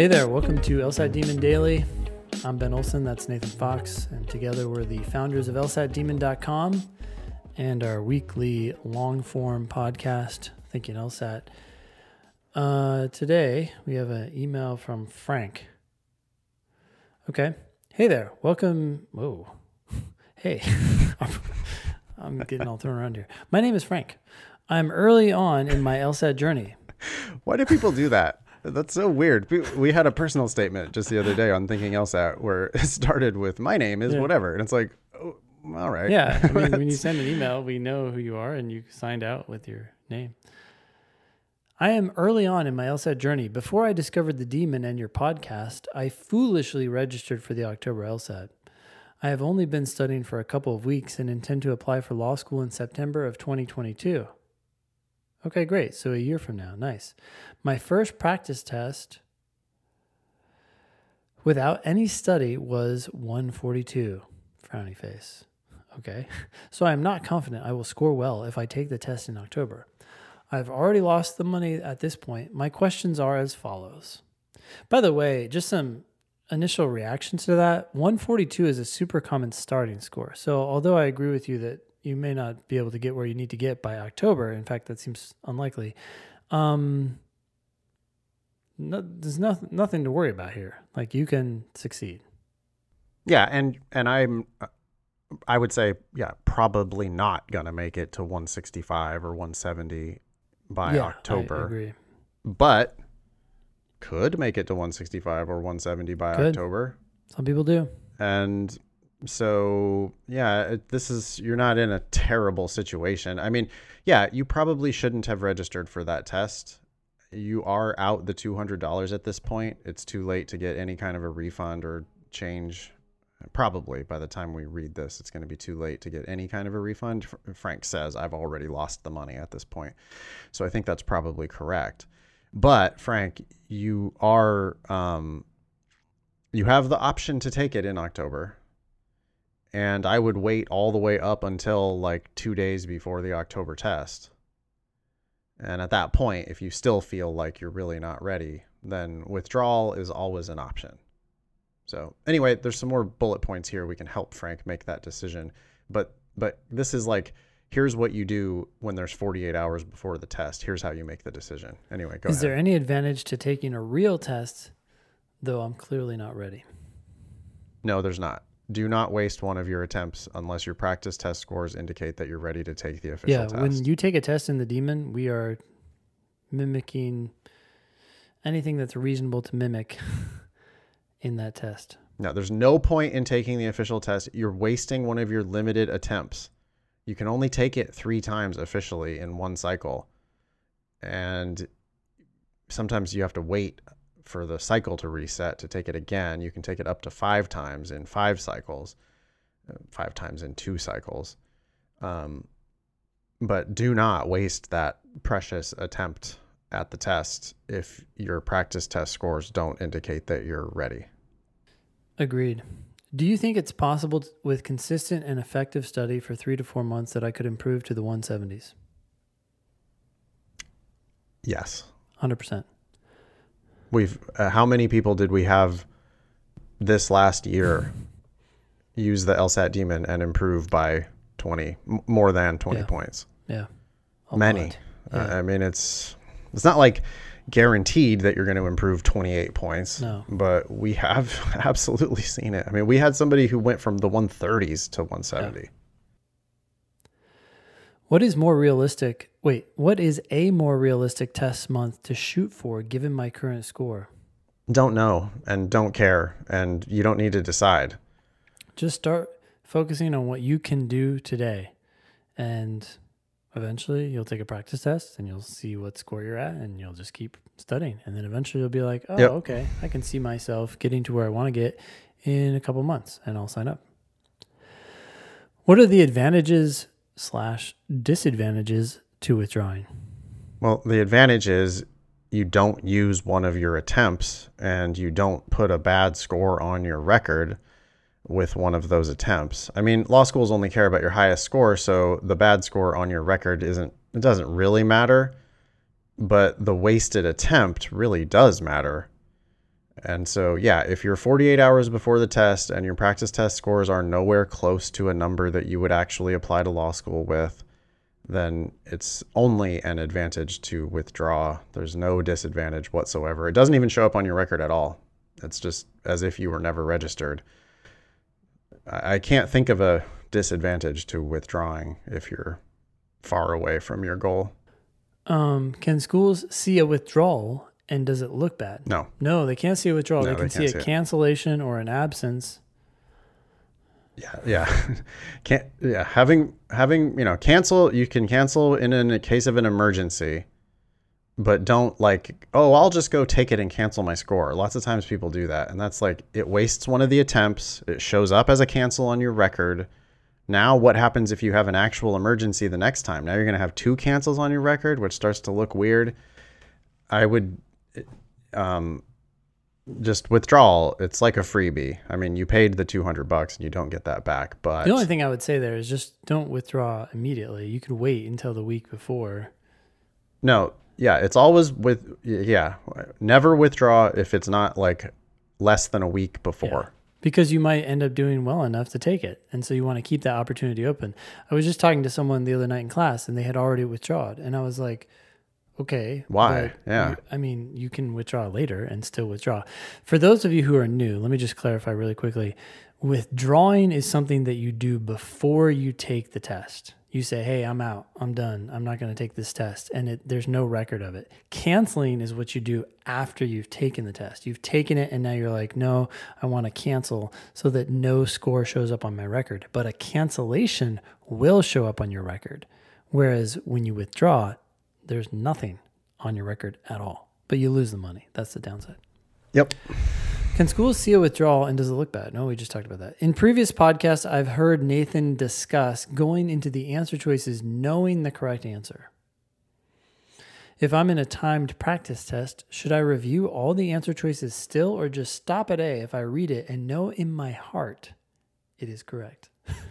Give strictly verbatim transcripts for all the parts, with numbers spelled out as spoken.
Hey there, welcome to LSAT Demon Daily. I'm Ben Olson, that's Nathan Fox, and together we're the founders of L S A T Demon dot com and our weekly long-form podcast, Thinking LSAT. Uh, today, we have an email from Frank. Okay. Hey there, welcome. Whoa. Hey. I'm getting all thrown around here. My name is Frank. I'm early on in my LSAT journey. Why do people do that? That's so weird. We, we had a personal statement just the other day on Thinking LSAT where it started with, my name is Yeah. whatever. And it's like, oh, all right. Yeah, I mean, when you send an email, we know who you are and you signed out with your name. I am early on in my LSAT journey. Before I discovered the Demon and your podcast, I foolishly registered for the October LSAT. I have only been studying for a couple of weeks and intend to apply for law school in September of twenty twenty-two. Okay, great. So a year from now. Nice. My first practice test without any study was one forty-two. Frowny face. Okay. So I am not confident I will score well if I take the test in October. I've already lost the money at this point. My questions are as follows. By the way, just some initial reactions to that. one forty-two is a super common starting score. So although I agree with you that you may not be able to get where you need to get by October. In fact, that seems unlikely. Um, no, there's no, nothing to worry about here. Like, you can succeed. Yeah. And, and I'm, I would say, yeah, probably not going to make it to one sixty-five or one seventy by yeah, October, I agree. but could make it to one sixty-five or one seventy by Could. October. Some people do. And so, yeah, it, this is, you're not in a terrible situation. I mean, yeah, you probably shouldn't have registered for that test. You are out the two hundred dollars at this point. It's too late to get any kind of a refund or change. Probably by the time we read this, it's going to be too late to get any kind of a refund. Frank says, I've already lost the money at this point. So I think that's probably correct. But Frank, you are, um, you have the option to take it in October. And I would wait all the way up until like two days before the October test. And at that point, if you still feel like you're really not ready, then withdrawal is always an option. So anyway, there's some more bullet points here. We can help Frank make that decision. But but this is like, here's what you do when there's forty-eight hours before the test. Here's how you make the decision. Anyway, go ahead. Is there any advantage to taking a real test, though I'm clearly not ready? No, there's not. Do not waste one of your attempts unless your practice test scores indicate that you're ready to take the official Yeah, test. when you take a test in the Demon, we are mimicking anything that's reasonable to mimic in that test. No, there's no point in taking the official test. You're wasting one of your limited attempts. You can only take it three times officially in one cycle. And sometimes you have to wait for the cycle to reset to take it again. You can take it up to five times in five cycles, five times in two cycles. Um, but do not waste that precious attempt at the test if your practice test scores don't indicate that you're ready. Agreed. Do you think it's possible t- with consistent and effective study for three to four months that I could improve to the one seventies? Yes. one hundred percent. We've, uh, how many people did we have this last year use the LSAT Demon and improve by twenty, m- more than twenty Yeah. points? Yeah. A Many. lot. Uh, Yeah. I mean, it's, it's not like guaranteed that you're going to improve twenty-eight points, No. but we have absolutely seen it. I mean, we had somebody who went from the one thirties to one seventy. What is more realistic? Wait, what is a more realistic test month to shoot for given my current score? Don't know and don't care, and you don't need to decide. Just start focusing on what you can do today. And eventually you'll take a practice test and you'll see what score you're at and you'll just keep studying. And then eventually you'll be like, oh, Yep. okay, I can see myself getting to where I want to get in a couple months and I'll sign up. What are the advantages slash disadvantages to withdrawing? Well, the advantage is you don't use one of your attempts and you don't put a bad score on your record with one of those attempts. I mean, law schools only care about your highest score, so the bad score on your record isn't, it doesn't really matter, but the wasted attempt really does matter. And so, yeah, if you're forty-eight hours before the test and your practice test scores are nowhere close to a number that you would actually apply to law school with, then it's only an advantage to withdraw. There's no disadvantage whatsoever. It doesn't even show up on your record at all. It's just as if you were never registered. I can't think of a disadvantage to withdrawing if you're far away from your goal. Um, can schools see a withdrawal and does it look bad? No. No, they can't see a withdrawal. No, they can they see can't a see it. cancellation or an absence. Yeah, yeah. Can't yeah, having having, you know, cancel, you can cancel in, in a case of an emergency, but don't like, oh, I'll just go take it and cancel my score. Lots of times people do that, and that's like, it wastes one of the attempts. It shows up as a cancel on your record. Now what happens if you have an actual emergency the next time? Now you're going to have two cancels on your record, which starts to look weird. I would um just withdrawal. It's like a freebie. I mean, you paid the two hundred bucks and you don't get that back, but The only thing I would say there is just don't withdraw immediately. You could wait until the week before. no, yeah, it's always with, yeah, never withdraw if it's not like less than a week before. Yeah. Because you might end up doing well enough to take it. And so you want to keep that opportunity open. I was just talking to someone the other night in class and they had already withdrawn. And I was like, okay. Why? Yeah. You, I mean, you can withdraw later and still withdraw. For those of you who are new, let me just clarify really quickly. Withdrawing is something that you do before you take the test. You say, hey, I'm out. I'm done. I'm not going to take this test. And it, there's no record of it. Canceling is what you do after you've taken the test. You've taken it and now you're like, no, I want to cancel so that no score shows up on my record. But a cancellation will show up on your record. Whereas when you withdraw, there's nothing on your record at all. But you lose the money. That's the downside. Yep. Can schools see a withdrawal and does it look bad? No, we just talked about that. In previous podcasts, I've heard Nathan discuss going into the answer choices knowing the correct answer. If I'm in a timed practice test, should I review all the answer choices still or just stop at A if I read it and know in my heart it is correct?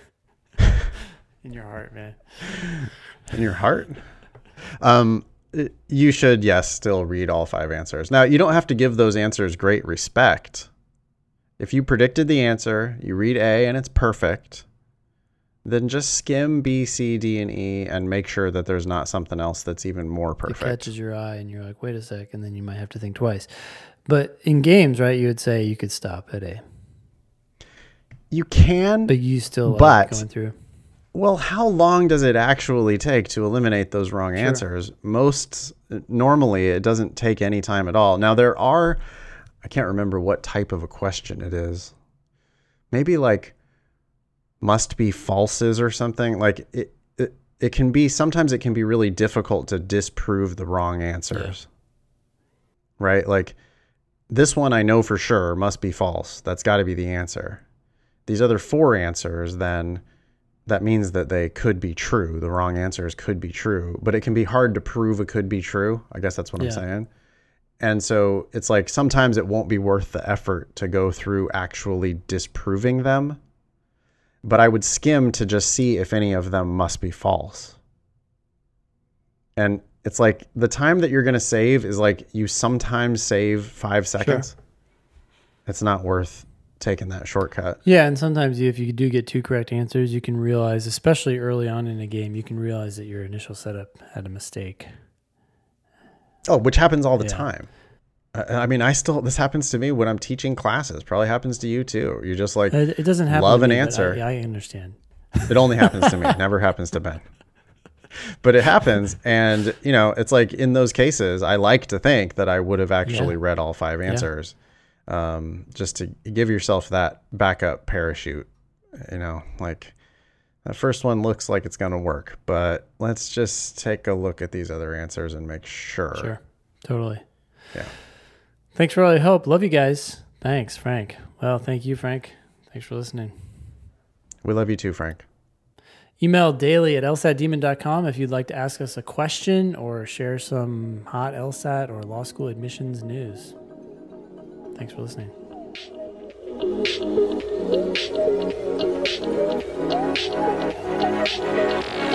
In your heart, man. In your heart? Um, you should, yes, still read all five answers. Now, you don't have to give those answers great respect. If you predicted the answer, you read A and it's perfect, then just skim B, C, D, and E and make sure that there's not something else that's even more perfect. It catches your eye and you're like, wait a sec, and then you might have to think twice. But in games, right, you would say you could stop at A. You can, But you still like but going through. Well, how long does it actually take to eliminate those wrong Sure. answers? Most, normally, it doesn't take any time at all. Now, there are, I can't remember what type of a question it is. Maybe like must be falses or something. Like it, it, it can be, sometimes it can be really difficult to disprove the wrong answers. Yeah. Right? Like this one I know for sure must be false. That's got to be the answer. These other four answers, then that means that they could be true. The wrong answers could be true, but it can be hard to prove it could be true. I guess that's what Yeah. I'm saying. And so it's like sometimes it won't be worth the effort to go through actually disproving them. But I would skim to just see if any of them must be false. And it's like the time that you're going to save is like you sometimes save five seconds. Sure. It's not worth taking that shortcut. Yeah, and sometimes if you do get two correct answers, you can realize, especially early on in a game, you can realize that your initial setup had a mistake. Oh, which happens all the Yeah. time. I, I mean, I still, this happens to me when I'm teaching classes. Probably happens to you too. You just like, It, it doesn't happen love to an me, but answer. I, I understand. It only happens to me. It never happens to Ben. But it happens. And, you know, it's like in those cases, I like to think that I would have actually Yeah. read all five answers. Um, just to give yourself that backup parachute, you know, like that first one looks like it's going to work, but let's just take a look at these other answers and make sure. Sure. Totally. Yeah. Thanks for all your help. Love you guys. Thanks, Frank. Well, thank you, Frank. Thanks for listening. We love you too, Frank. Email daily at L S A T demon dot com if you'd like to ask us a question or share some hot LSAT or law school admissions news. Thanks for listening. Thank you.